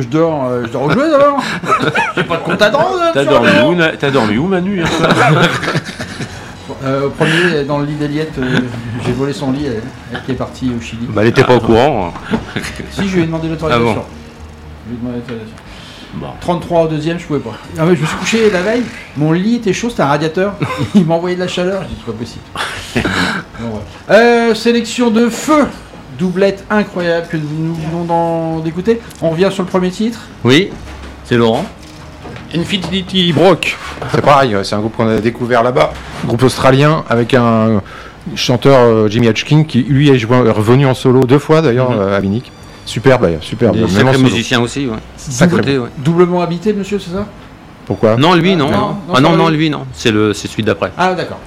dors au jouet d'abord. J'ai pas de compte à rendre. T'as dormi où, Manu, hier soir? Au premier, dans le lit d'Eliette, j'ai volé son lit, elle qui est partie au Chili. Bah, elle était pas au courant. Si, je lui ai demandé l'autorisation. Ah bon. Je lui ai demandé l'autorisation. Bon. 33 au deuxième, je pouvais pas. Ah ouais, je me suis couché la veille, mon lit était chaud, c'était un radiateur. Il m'a envoyé de la chaleur, j'ai dit c'est pas possible. Bon, ouais. Sélection de feu, doublette incroyable que nous venons d'écouter. On revient sur le premier titre. Oui, c'est Laurent. Infinity Broke. C'est pareil, c'est un groupe qu'on a découvert là-bas, groupe australien avec un chanteur Jimmy Hodgkin qui lui est revenu en solo 2 fois d'ailleurs à Munich. Superbe d'ailleurs, superbe. Il est sacré musicien aussi, ouais. Sacré. Ouais. Doublement habité, monsieur, c'est ça? Pourquoi? Non, lui, non. non, Lui, non. C'est celui d'après. Ah, d'accord.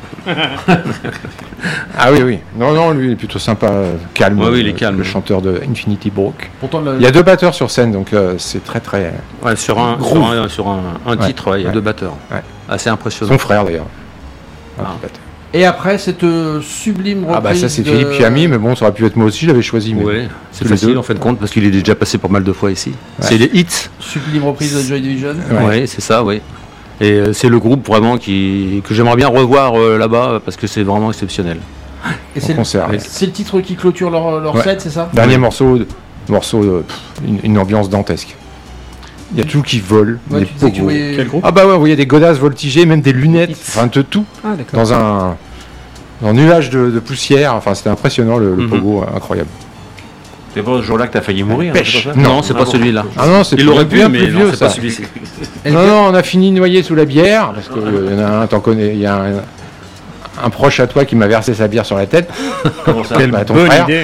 Ah oui. Non, lui il est plutôt sympa, calme. Ouais, oui, il est calme. Le chanteur de Infinity Broke. Pourtant, Il y a 2 batteurs sur scène, donc c'est très. Ouais, sur un titre, il y a 2 batteurs. Ouais. Assez impressionnant. Son frère d'ailleurs. Un Ah. batteur. Et après cette sublime reprise. Ah bah ça c'est Philippe Chiami, mais bon, ça aurait pu être moi aussi, je l'avais choisi. Mais Oui, c'est tous les facile deux. en fin de compte parce qu'il est déjà passé pas mal de fois ici. Ouais. C'est les hits. Sublime reprise de Joy Division. Ouais. Oui, c'est ça, oui. Et c'est le groupe vraiment que j'aimerais bien revoir là-bas parce que c'est vraiment exceptionnel. Et En concert. Ouais. c'est le titre qui clôture leur Ouais. set, c'est ça? Dernier morceau, une ambiance dantesque. Il y a tout qui vole. Ouais, des tu disais que tu pogos. voyais... Quel groupe? Ah bah ouais, vous voyez des godasses voltigées, même des lunettes, enfin de tout, Ah, d'accord. dans un nuage de poussière. Enfin, c'était impressionnant le pogo, incroyable. C'est pas ce jour-là que t'as failli mourir? Pêche. c'est pas ça Non, c'est pas bon. celui-là. Ah non, c'est Il aurait pu, bien mais plus non, vieux c'est ça. pas celui-ci. Non, on a fini noyé sous la bière, parce qu'il y en a un, t'en connais, il y a un proche à toi qui m'a versé sa bière sur la tête. Comment ça? Bah, ton Bonne frère. idée.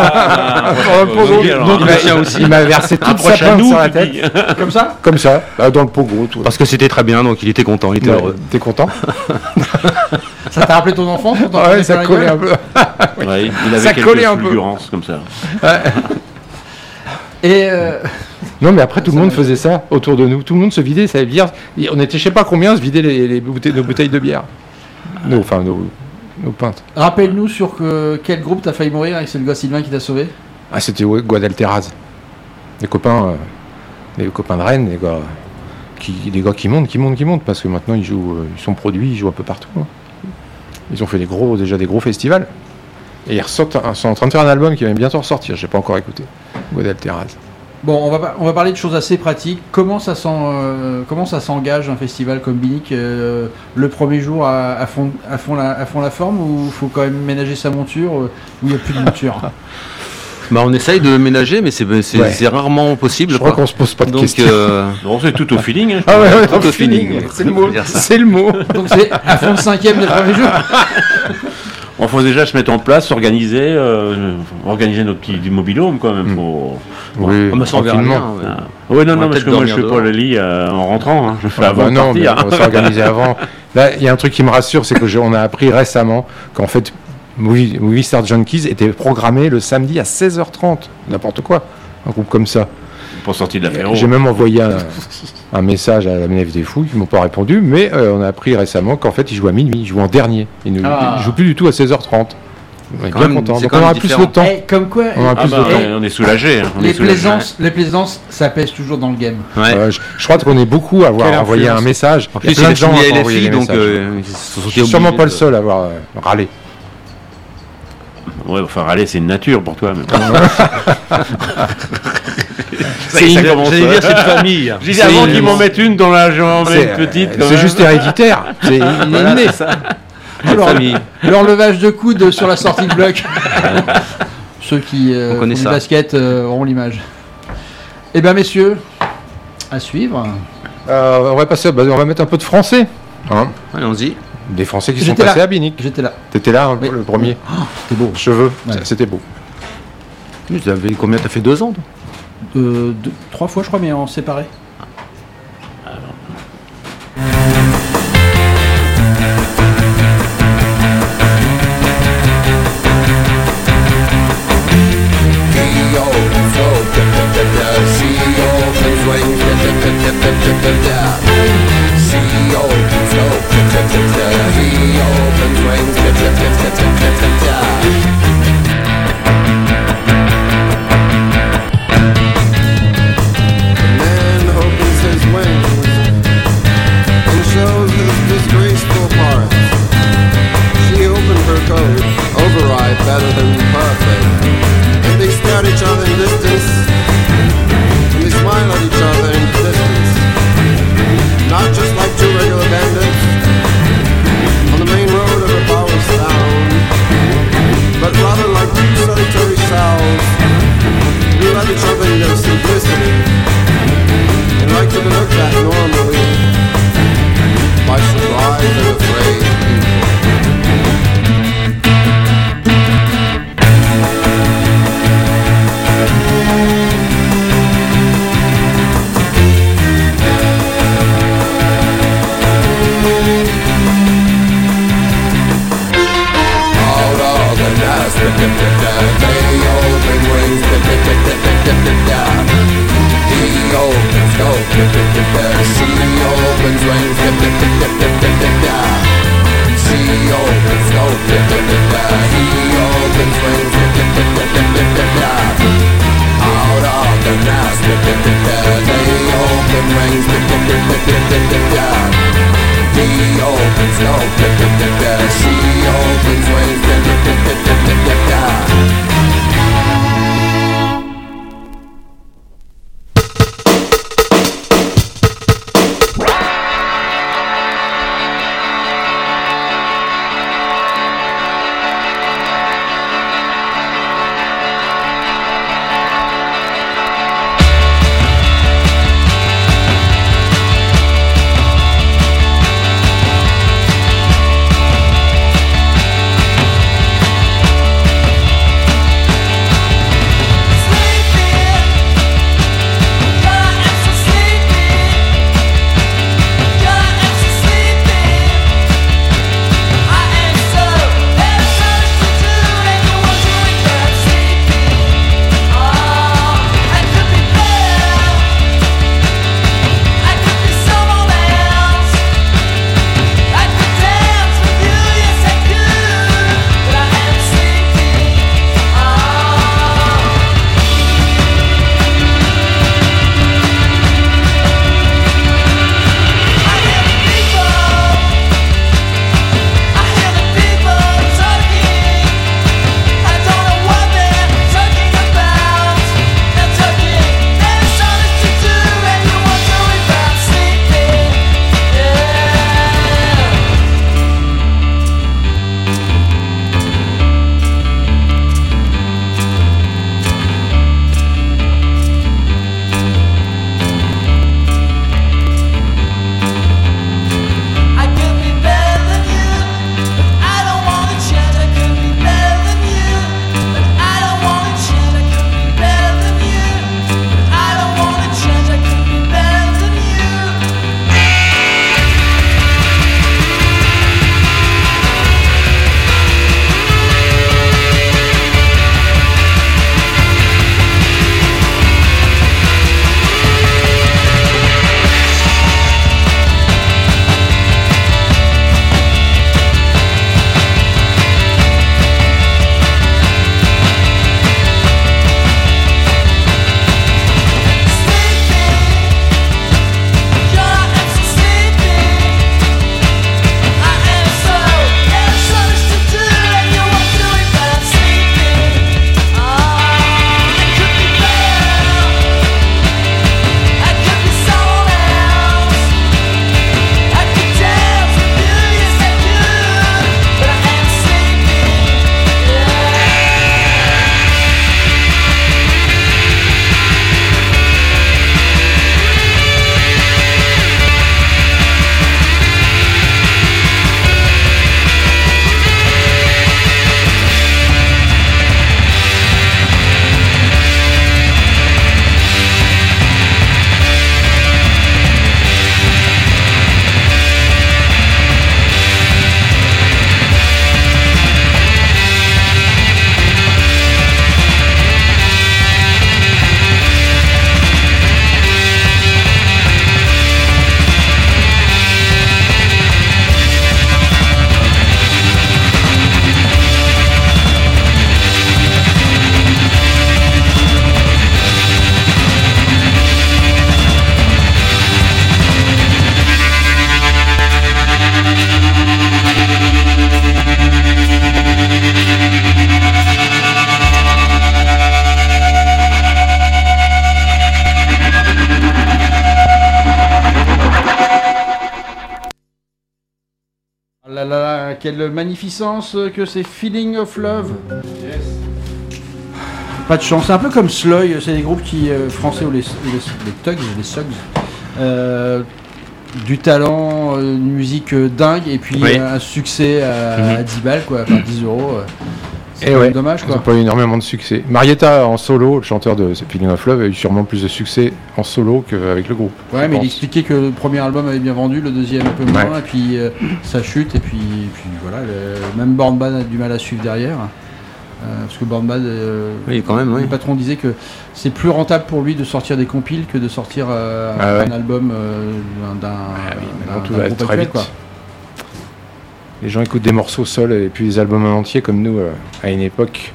Donc, il m'a versé toute sa plainte sur la tête, Comme ça? comme ça, dans le pogo. Tout. Parce que c'était très bien, donc il était content, il était heureux. T'es content? Ça t'a rappelé ton enfance? quand t'en Ouais, prenais ça plein la collait gueule un peu. Ouais, il avait Ça quelques collait un peu. fulgurances comme ça. Et Non, mais après, tout le monde faisait ça autour de nous. Tout le monde se vidait sa bière. On était, je sais pas combien, se vider nos bouteilles de bière. Nos pintes. rappelle-nous sur quel groupe t'as failli mourir et c'est le gars Sylvain qui t'a sauvé? Ah, c'était Guadalteraz. Des copains de Rennes, des gars qui montent, parce que maintenant ils sont produits, ils jouent un peu partout. Hein. Ils ont fait déjà des gros festivals. Et ils sont en train de faire un album qui va bientôt ressortir. J'ai pas encore écouté. Guadalteraz. Bon, on va parler de choses assez pratiques. Comment ça s'engage un festival comme Binic le premier jour à fond la forme, ou il faut quand même ménager sa monture, où il n'y a plus de monture? Bah, on essaye de ménager, mais c'est rarement possible. Je crois qu'on se pose pas de Donc, questions. Non, c'est tout au feeling. Hein, Ah ouais, tout au feeling. C'est le mot. On peut dire ça. C'est le mot. Donc c'est à fond de cinquième le premier jour. On faut déjà se mettre en place, organiser notre petit mobilhome quand même. Oui, On s'en verra tranquillement. bien. Oui, non, On va parce peut-être que moi je dormir fais pas dehors. le lit en rentrant. Hein. Je fais Ah avant bah de non, mais partir. on va s'organiser avant. Là, il y a un truc qui me rassure, c'est que on a appris récemment qu'en fait, Movie Star Junkies était programmé le samedi à 16h30. N'importe quoi. Un groupe comme ça. Pour sortir de l'apéro. J'ai même envoyé un message à la Nef des Fous, ils m'ont pas répondu, mais on a appris récemment qu'en fait, ils jouent à minuit, ils jouent en dernier. Ils jouent plus du tout à 16h30. On est Quand bien même, content. c'est Donc quand on aura même plus différent. le temps. Eh, comme quoi, On aura Ah plus bah, de temps. on est soulagé. les plaisances, ça pèse toujours dans le game. Ouais. Je crois qu'on est beaucoup à avoir Quelle envoyé un influence. message. En Il y a plus, plein il de gens est qui ont envoyé LFI, des donc messages. ils se sont Je suis sûrement pas le seul à avoir râlé. Ouais, enfin, râler, c'est une nature pour toi. Mais... J'allais dire, c'est de famille. J'ai dit avant qu'ils m'en mettent une dans la jambe, C'est une petite. quand c'est même. juste héréditaire. C'est inné. Alors, famille. leur levage de coude sur la sortie de bloc. Ceux qui font connaît du ça. basket auront l'image. Eh bien, messieurs, à suivre. On va passer. On va mettre un peu de français. Hein, Allons-y. des Français qui sont J'étais passés là. à Binic. J'étais là. T'étais là, Oui. le premier. C'était beau. Cheveux, Ouais. c'était beau. Combien t'as fait 2 ans toi 3 fois, je crois, mais en séparé. là là, quelle magnificence que c'est Feeling of Love. Yes. Pas de chance, c'est un peu comme Sloy, c'est des groupes qui français ou les Tugs, les Sugs. Du talent, une musique dingue et puis un succès à 10 balles, quoi, enfin 10 euros. C'est dommage, quoi. Ils n'ont pas eu énormément de succès. Marietta en solo, le chanteur de Feeling of Love, a eu sûrement plus de succès en solo qu'avec le groupe. Ouais, mais il expliquait que le premier album avait bien vendu, le deuxième un peu moins, et puis ça chute, et puis voilà, même Born Bad a du mal à suivre derrière. Parce que Bornbad, Oui, quand même, oui. le patron disait que c'est plus rentable pour lui de sortir des compiles que de sortir un album d'un tout va groupe très actuel, vite. quoi. Les gens écoutent des morceaux seuls et puis les albums en entier comme nous à une époque.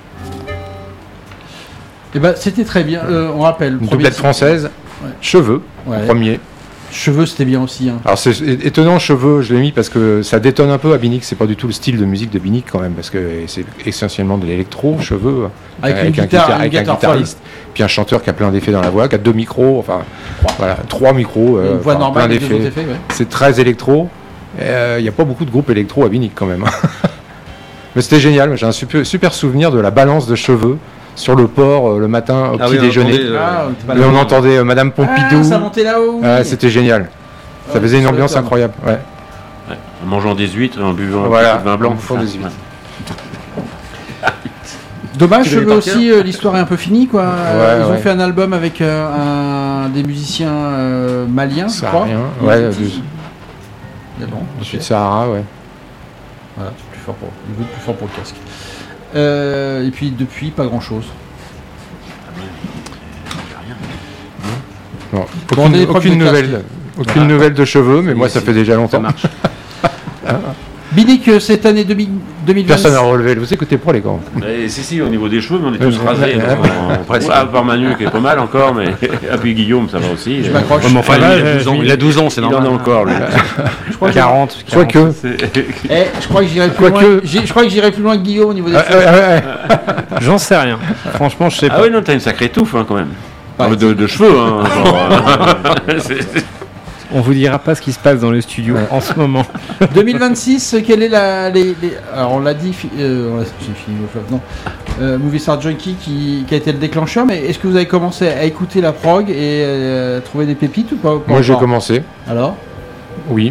Et ben c'était très bien. On rappelle. Une premier doublette titre. française, Ouais. Cheveux, Ouais. premier. Cheveux, c'était bien aussi. Hein. Alors c'est étonnant, Cheveux, je l'ai mis parce que ça détonne un peu à Binic, c'est pas du tout le style de musique de Binic quand même, parce que c'est essentiellement de l'électro, Cheveux, Avec une guitare, avec une un guitare guitariste, puis un chanteur qui a plein d'effets dans la voix, qui a 2 micros, enfin voilà, 3 micros, Une voix enfin, normale plein avec deux autres d'effets. effets. Ouais. C'est très électro, il n'y a pas beaucoup de groupes électro à Binic quand même. Mais c'était génial, j'ai un super souvenir de la balance de Cheveux sur le port le matin au petit déjeuner. On était pas Et là. on entendait Madame Pompidou. Ah, ça montait là-haut. Ah, c'était génial. Ça Ouais, faisait une sur ambiance le terme. incroyable. Ouais. En mangeant des huîtres, en buvant Voilà, un peu de vin blanc. au fond des huîtres. Dommage, Tu l'avais Cheveux par aussi, l'histoire est un peu finie, quoi. Ils ont ouais. fait un album avec des musiciens maliens, je Ça crois. a rien. Ils Ouais, étaient- du Mais bon, sud ok. Sahara, ouais. Voilà, c'est plus fort pour, il veut plus fort pour le casque. Et puis depuis, pas grand chose. Non, Bon, on est des aucune problèmes de nouvelle. Aucune nouvelle de Cheveux, mais moi ça fait déjà longtemps. Binic, cette année 2020. Personne n'a relevé. Vous écoutez pas les gars. Si, au niveau des cheveux, mais on est tous rasés. ouais, donc presque. À part Manu qui est pas mal encore, mais. Et puis Guillaume, ça va aussi. Je m'accroche. Ouais, mais enfin, Ouais, il a 12 ans, il a 12 ans, c'est Il en normal. a encore, lui. Je crois que, 40. Quoique. je crois que j'irai plus Quoique- loin. Je crois que j'irai plus loin que Guillaume au niveau des Ouais, cheveux. ouais, ouais. J'en sais rien. Franchement, je sais Ah pas. oui, non, t'as une sacrée touffe, hein, quand même. Ouais. De cheveux, hein. On vous dira pas ce qui se passe dans le studio en ce moment. 2026, quelle est alors on l'a dit, j'ai fini le fleuve, non. Movie Star Junkie qui a été le déclencheur, mais est-ce que vous avez commencé à écouter la prog et trouver des pépites ou pas, Moi j'ai encore commencé. Alors Oui.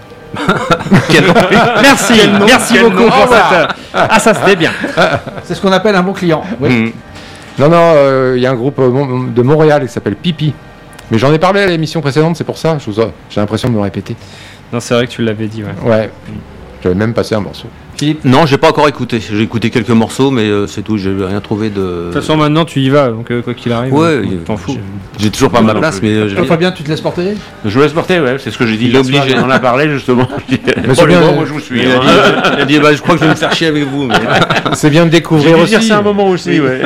Merci, merci beaucoup pour cette. Ah, ça c'était bien. c'est ce qu'on appelle un bon client. Oui. Mm. Non, il y a un groupe de Montréal qui s'appelle Pipi. Mais j'en ai parlé à l'émission précédente, c'est pour ça. J'ai l'impression de me répéter. Non, c'est vrai que tu l'avais dit, ouais. Ouais. J'avais même passé un morceau. Philippe, Non, j'ai pas encore écouté. J'ai écouté quelques morceaux, mais c'est tout. J'ai rien trouvé de. De toute façon, maintenant tu y vas, donc quoi qu'il arrive, Ouais, t'en fous. J'ai toujours pas ma Non place, plus. mais toi, Fabien, tu te laisses porter? Je me laisse porter, ouais, c'est ce que j'ai dit. Il est hier soir, obligé. On en a parlé, justement. Mais Bon, c'est les bien, gars, moi je vous suis. il hein. a dit bah, je crois que je vais me faire chier avec vous. Mais... C'est bien de J'ai découvrir dû aussi. dire ça un moment aussi, ouais.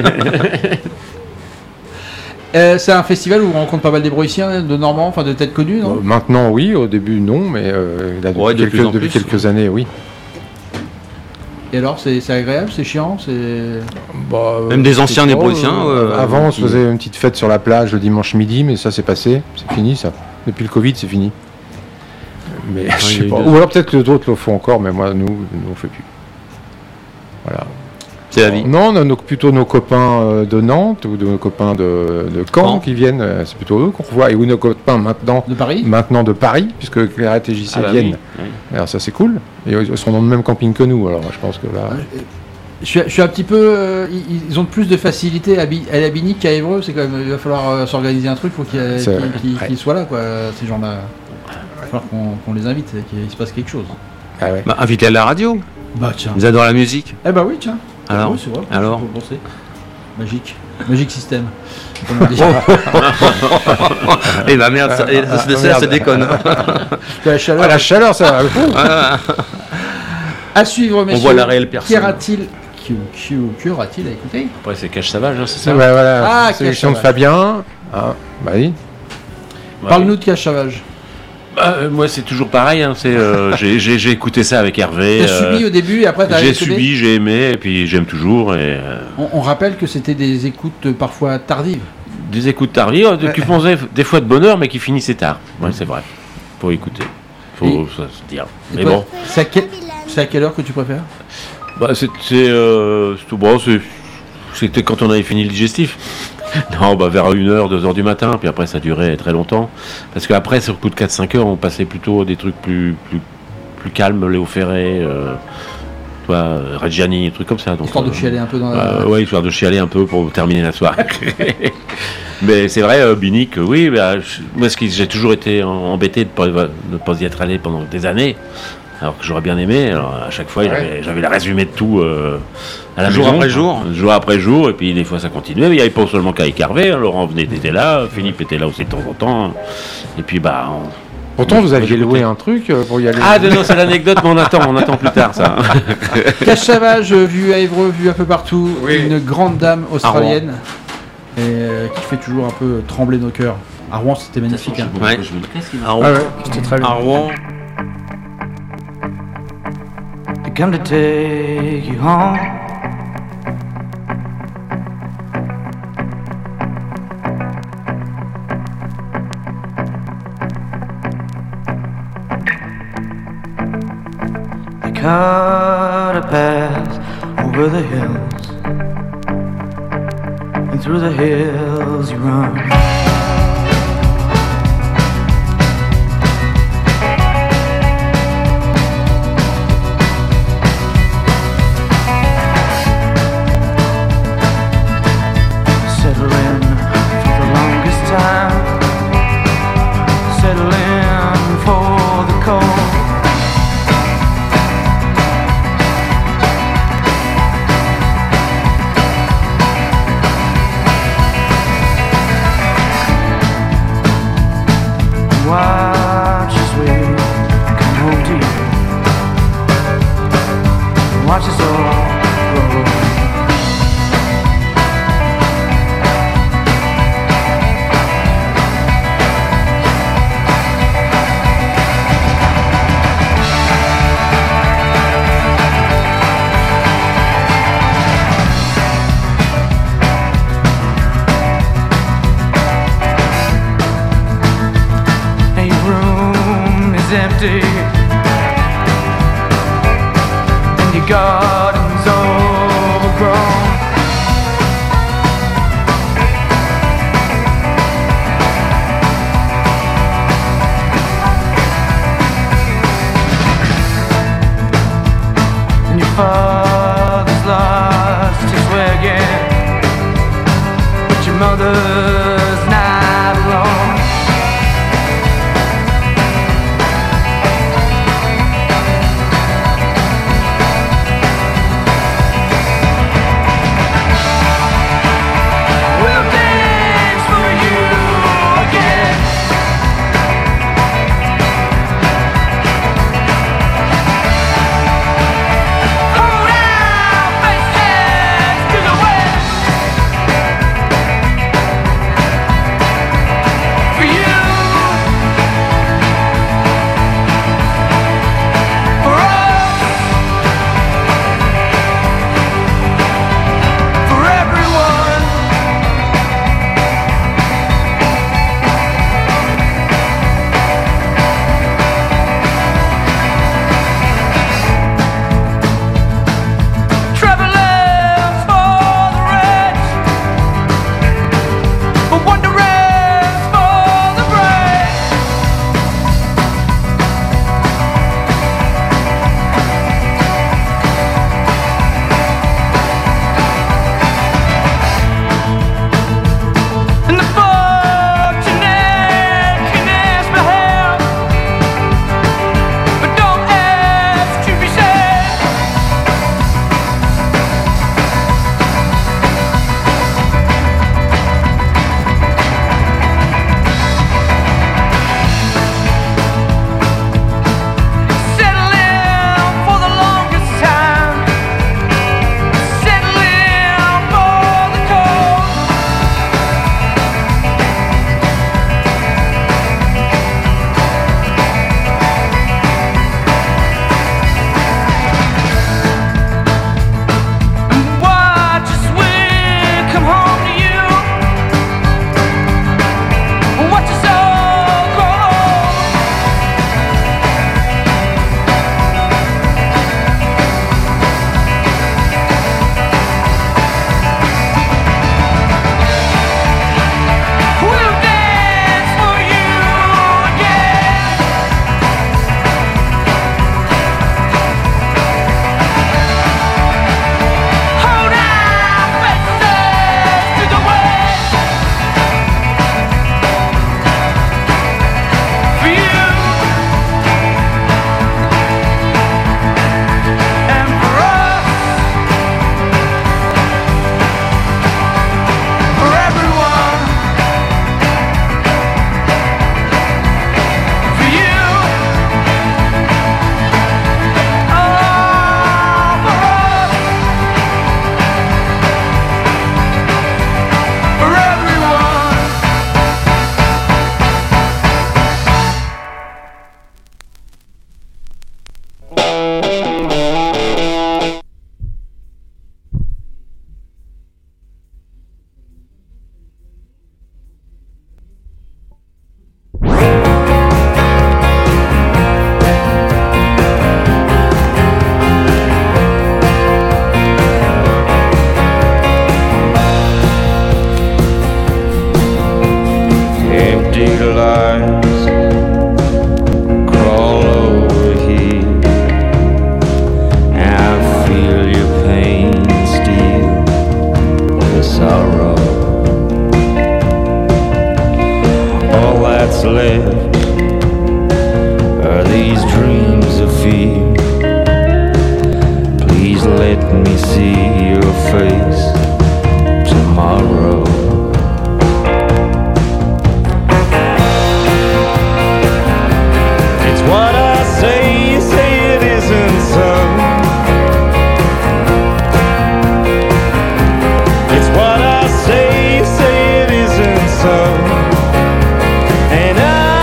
C'est un festival où on rencontre pas mal des Broïciens, de Normands, enfin de têtes connues, non? Maintenant, oui. Au début, non. Mais là, Ouais, de plus en depuis plus. quelques années, oui. Et alors, c'est agréable, c'est chiant, c'est... Bah, Même des anciens c'est pas, Nébroïciens, avant, on se qui- faisait une petite fête sur la plage le dimanche midi, mais ça, c'est passé. C'est fini, ça. Depuis le Covid, c'est fini. Mais je il y sais a eu pas. deux- Ou alors peut-être que d'autres le font encore, mais moi, nous on fait plus. Voilà. C'est la vie. Non, on a plutôt nos copains de Nantes ou de nos copains de Caen Caen. qui viennent. C'est plutôt eux qu'on revoit. Et ou nos copains maintenant De Paris? de Paris, puisque Clairette et JC Ah bah viennent. oui, oui. Alors ça, c'est cool. Et ils sont dans le même camping que nous. Alors je pense que là. Je suis un petit peu... ils ont plus de facilité à la Binic qu'à Évreux, c'est quand même... Il va falloir s'organiser un truc, il faut C'est vrai. qu'ils soient là, quoi, ces gens-là. Il va falloir qu'on les invite, qu'il se passe quelque chose. Ah ouais. Bah, invité à la radio. Bah tiens. Ils adorent la musique. Eh bah oui, tiens. Alors, Oui, c'est vrai. alors faut penser. Magique. Magique système. Comme on dit. Eh bah merde, ça merde. déconne. La chaleur. Ah, la chaleur, ça va. Ah, À suivre, messieurs. voit la réelle personne. Qu'aura-t-il à écouter? Après, c'est Cache Sauvage, hein, c'est ça? Ouais, voilà. Ah, Sélection de Cache Fabien. Ah, bah oui. Ouais. Parle-nous de Cache Sauvage. Moi, c'est toujours pareil. Hein, j'ai écouté ça avec Hervé. T'as subi au début et après t'as J'ai accepté. subi, j'ai aimé, et puis j'aime toujours. Et, On rappelle que c'était des écoutes parfois tardives. des écoutes tardives, qui faisaient des fois de bonheur, mais qui finissaient tard. Ouais, c'est vrai. Faut écouter. Faut Et- ça se dire. Et Mais toi, bon, c'est à quelle heure que tu préfères? bah, c'était quand on avait fini le digestif. Non, bah, vers 1h, 2h du matin, puis après ça durait très longtemps. Parce qu'après, sur le coup de 4-5 heures, on passait plutôt à des trucs plus calmes, Léo Ferré, Reggiani, des trucs comme ça. Donc, Histoire de chialer un peu dans la... ouais, histoire de chialer un peu pour terminer la soirée. Mais c'est vrai, Binic, oui, bah, moi j'ai toujours été embêté de ne pas y être allé pendant des années. Alors que j'aurais bien aimé. Alors, à chaque fois, j'avais le résumé de tout à la Jour maison. après jour. Jour après jour. Et puis des fois, ça continuait. Mais il n'y avait pas seulement qu'à Carvé. Laurent était là. Philippe était là aussi de temps en temps. Et puis, Pourtant, vous aviez loué un truc pour y aller. Ah, non, c'est l'anecdote, mais on attend plus tard, ça. Cache Sauvage, vu à Évreux, vu un peu partout. Oui. Une grande dame australienne. Et qui fait toujours un peu trembler nos cœurs. À Rouen, c'était magnifique. Hein. Ouais. Ah ouais, c'était très bien. À Rouen. They come to take you home. They cut a path over the hills, and through the hills you run. Watch us all grow. A room is empty. Garden's overgrown. And your father's lost his wagon, but your mother's not alone. Hold on! see your face tomorrow. It's what I say, you say it isn't so. It's what I say, you say it isn't so. And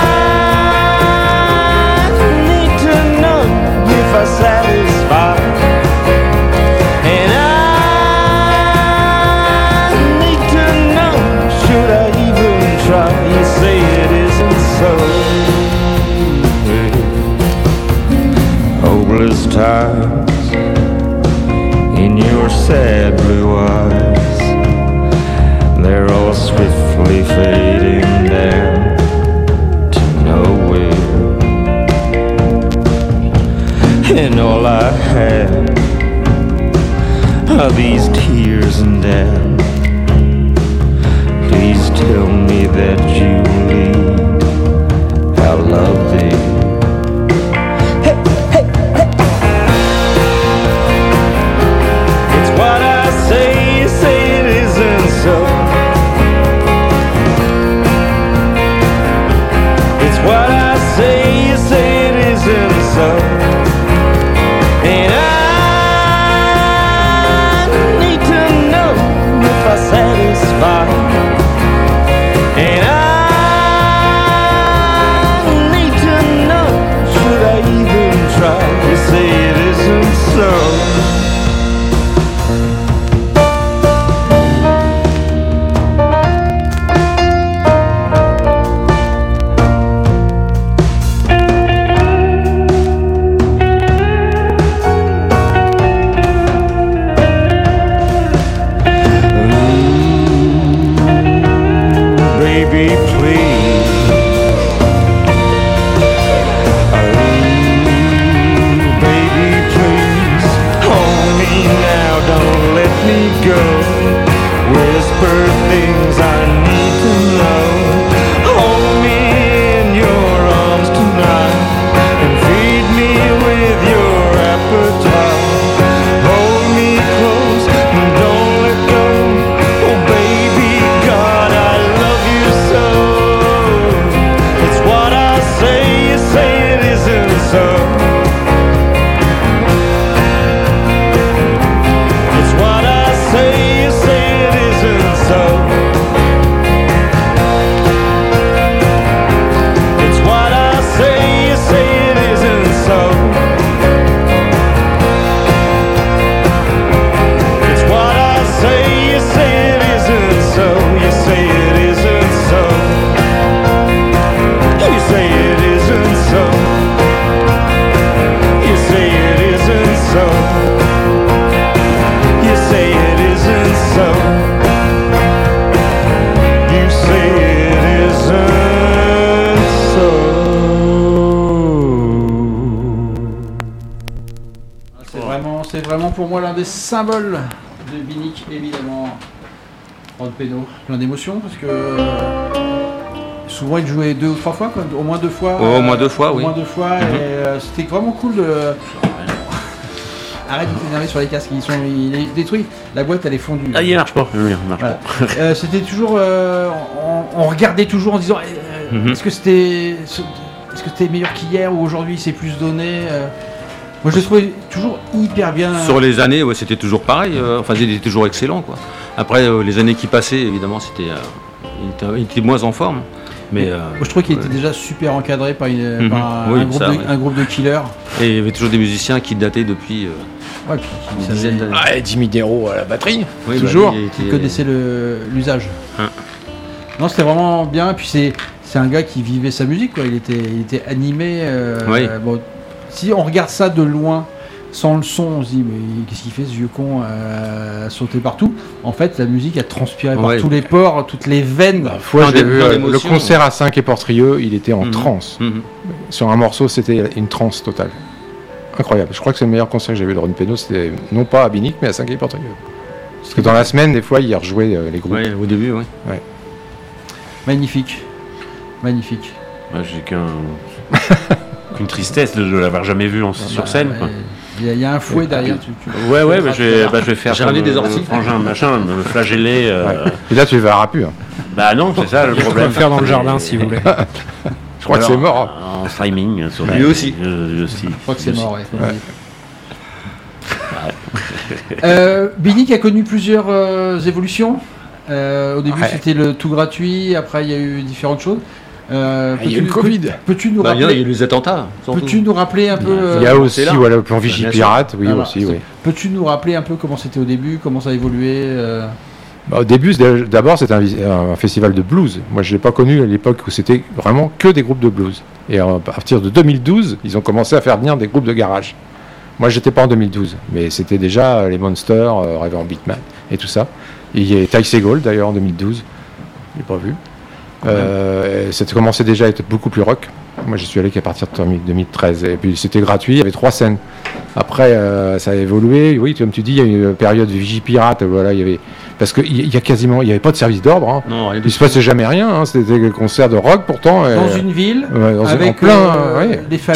I need to know if I satisfy. And I need to know, should I even try? You say it isn't so. Hopeless times in your sad blue eyes, they're all swiftly fading down to nowhere. And all I have are these tears and doubt. Please tell me that you lead how love thee. It's what I say, you say it isn't so. It's what I say, you say it isn't so. And I need to know if I satisfy. And I need to know, should I even try? You say it isn't so. Baby, please. Baby, please. Hold me now, don't let me go. Whisper things I need to know. Hold me in your arms tonight and feed me with your appetite. Hold me close and don't let go. Oh baby God, I love you so. It's what I say, you say it isn't so. It's what I say, you say it isn't so. It's what I say, you say it isn't so. It's what I say, you say it isn't so. You say it isn't so. You say it isn't so. You say it isn't so. You say it isn't so. You say it isn't so. C'est vraiment pour moi l'un des symboles de Binic, évidemment. Ron Pénaud, plein d'émotions parce que souvent il jouait 2 ou 3 fois, quoi. Au moins 2 fois. Au moins 2 fois, au oui. moins 2 fois, et c'était vraiment cool de. Arrête de t'énerver sur les casques, il est détruit. La boîte elle est fondue. Ah, il marche pas. Il marche Voilà. pas. C'était toujours, on regardait toujours en disant, est-ce que c'était meilleur qu'hier ou aujourd'hui c'est plus donné. Moi je le trouvais toujours hyper bien. Sur les années, ouais, c'était toujours pareil. Enfin, il était toujours excellent, quoi. Après, les années qui passaient, évidemment, il était moins en forme. Mais moi je trouvais qu'il était déjà super encadré par, par oui, un groupe de killers. Et il y avait toujours des musiciens qui dataient depuis Ouais, puis une dizaine d'années. Ouais, Jimmy Dero à la batterie. Oui, toujours. bah, il connaissait l'usage. Hein. Non, c'était vraiment bien. Et puis c'est un gars qui vivait sa musique, quoi. Il était animé. Oui. Bon, si on regarde ça de loin, sans le son, on se dit mais qu'est-ce qu'il fait ce vieux con à sauter partout. En fait, la musique a transpiré par tous les pores, toutes les veines. La fois, j'ai vu le concert à 5 et Portrieux, il était en transe. Sur un morceau, c'était une transe totale. Incroyable. Je crois que c'est le meilleur concert que j'ai vu de Ron Pénaud, c'était non pas à Binic, mais à 5 et Portrieux. Parce que dans la semaine, des fois, il rejouait les groupes. Oui, au début, oui. Ouais. Magnifique. Magnifique. J'ai qu'une tristesse de l'avoir jamais vu sur scène. Quoi. Il y a un fouet derrière. Ouais, bah, je vais faire J'ai ramené des orties. frangin, machin, me flageller. Et là, tu les verras plus. Hein. Bah non, c'est ça le On peut problème. le faire dans le jardin si vous voulez. Je crois que c'est mort. En streaming. Sur Lui aussi. Lui aussi. Je crois que c'est mort, ouais. Ouais. Binic a connu plusieurs évolutions. Au début, Ouais. c'était le tout gratuit. Après, il y a eu différentes choses. Il y a eu le Covid. Peux-tu nous Il y a rappeler eu les attentats. surtout. Peux-tu nous rappeler un peu Il y a c'est aussi là. le plan Vigie Bien sûr. Pirate, oui, Voilà. aussi, oui. Peux-tu nous rappeler un peu comment c'était au début, comment ça a évolué Bah, au début, d'abord, c'était un festival de blues. Moi, je ne l'ai pas connu à l'époque où c'était vraiment que des groupes de blues. Et à partir de 2012, ils ont commencé à faire venir des groupes de garage. Moi, j'étais pas en 2012, mais c'était déjà les Monsters, Reverend Beatman et tout ça. Et il y a Ty Segall, d'ailleurs, en 2012. Je l'ai pas vu. Ça commençait déjà à être beaucoup plus rock. Moi, j'y suis allé qu'à partir de 2013. Et puis, c'était gratuit. Il y avait 3 scènes. Après, ça a évolué. Oui, comme tu dis, il y a eu une période de Vigie Pirate. Voilà, il y avait... Parce qu'il y a quasiment... Il n'y avait pas de service d'ordre. Hein. Non, rien Il du ne se passait jamais rien. Hein. C'était des concerts de rock, pourtant. dans une ville en avec plein... les